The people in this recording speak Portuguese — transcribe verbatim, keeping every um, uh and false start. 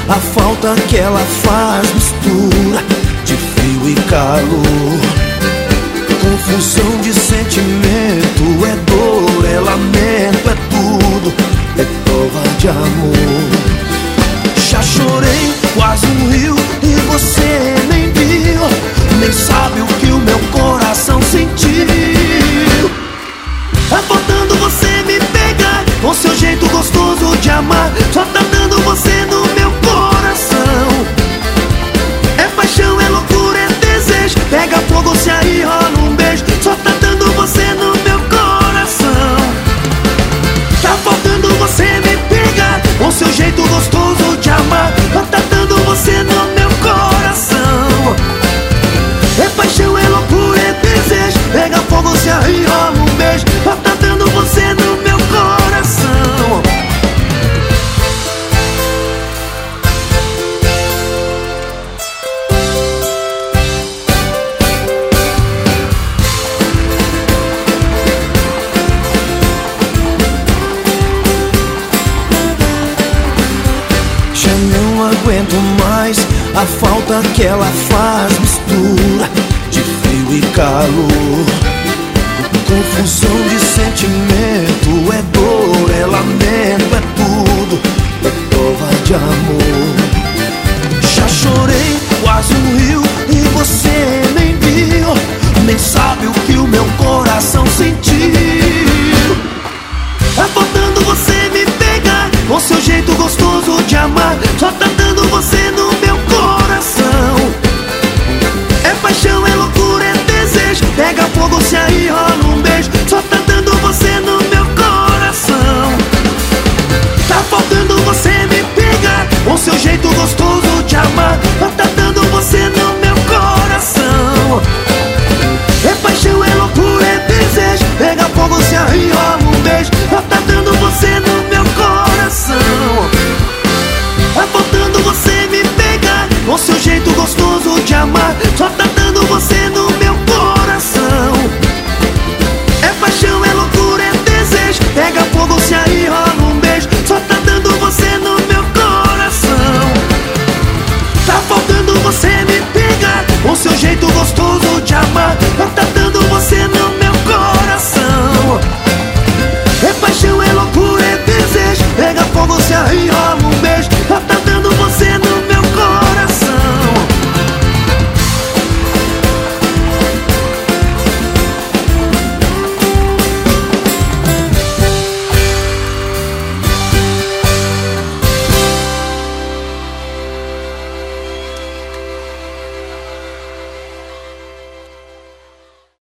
a falta que ela faz, mistura de frio e calor. Confusão de sentimento, é dor, é lamento, é tudo, é prova de amor. Já chorei quase um rio e você nem viu, nem sabe o que o meu coração sentiu. Tá faltando você me pegar com seu jeito gostoso de amar. Só tá dando você no meu coração. É paixão, é loucura, é desejo. Pega fogo, se aí rola um beijo. Só tá dando você no meu coração. Tá faltando você me pegar com seu jeito gostoso de amar. Só tá dando você no meu coração. É paixão, é loucura, é desejo. Pega fogo, se aí rola um beijo. Só tá dando você no meu coração. Já não aguento mais a falta que ela faz, mistura de frio e calor. Confusão de sentimento, é dor, é lamento, é tudo, é prova de amor. Já chorei quase um rio e você nem viu, nem sabe o que o meu coração sentiu. Tá faltando você me pegar com seu jeito gostoso de amar. Só tá dando você